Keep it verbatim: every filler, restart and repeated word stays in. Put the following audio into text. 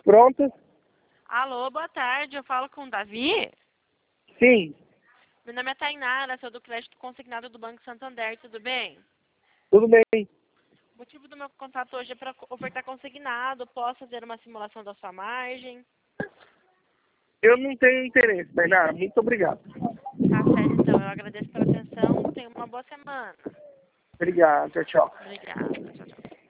Pronto? Alô, boa tarde. Eu falo com o Davi? Sim. Meu nome é Tainara, sou do crédito consignado do Banco Santander, tudo bem? Tudo bem. O motivo do meu contato hoje é para ofertar consignado. Posso fazer uma simulação da sua margem? Eu não tenho interesse, Tainara. Muito obrigado. Tá certo, então. Eu agradeço pela atenção. Tenha uma boa semana. Obrigado. Tchau, tchau. Obrigada.